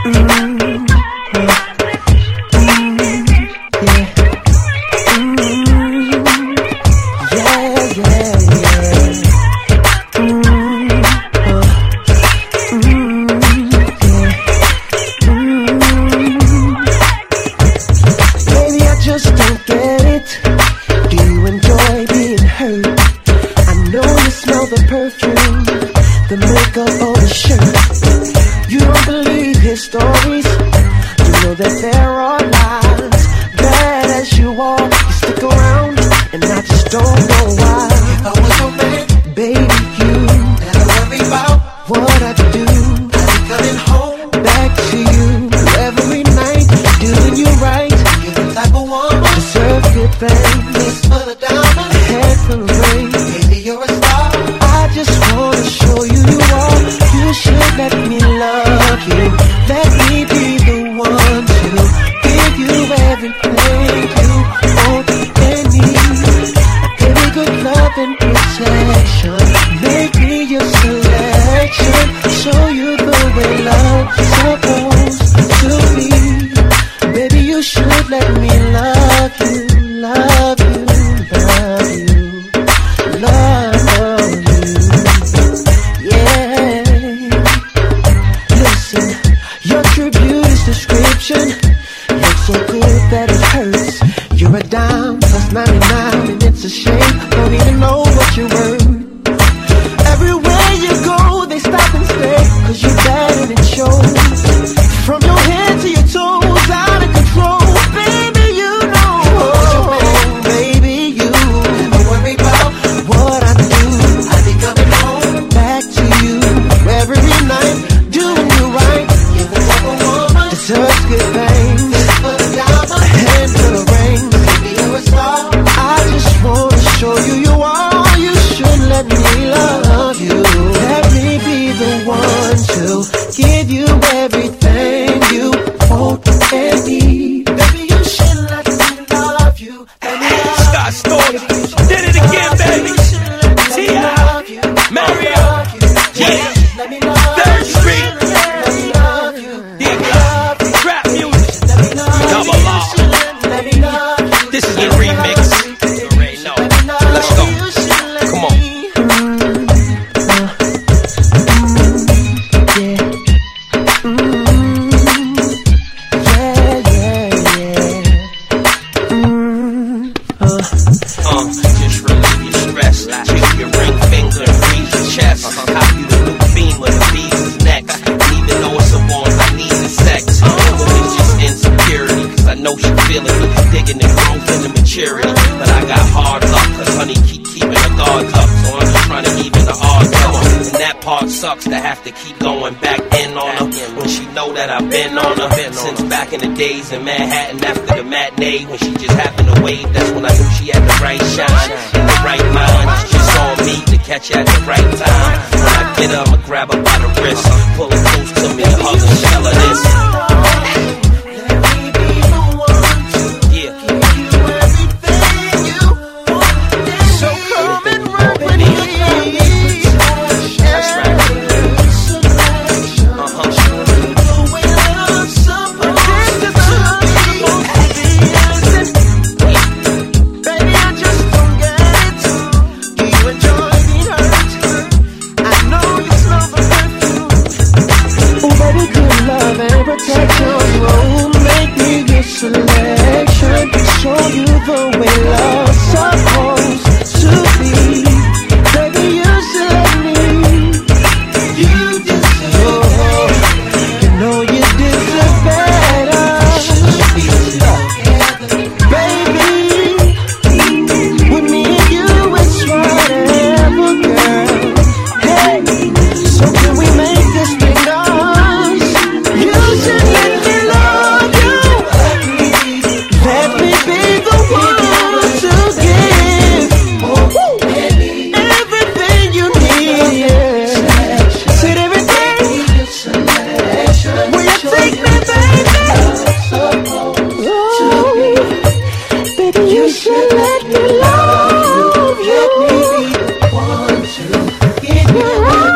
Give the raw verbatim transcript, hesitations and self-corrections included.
Days in Manhattan after the matinee, when she just happened to wave, that's when I knew she had the right shine and the right mind. Just on me to catch her at the right time. When I get her, I'ma grab her by the wrist, pull her close to me and hug her, tell her this. Let me love you. Let me be the one to give you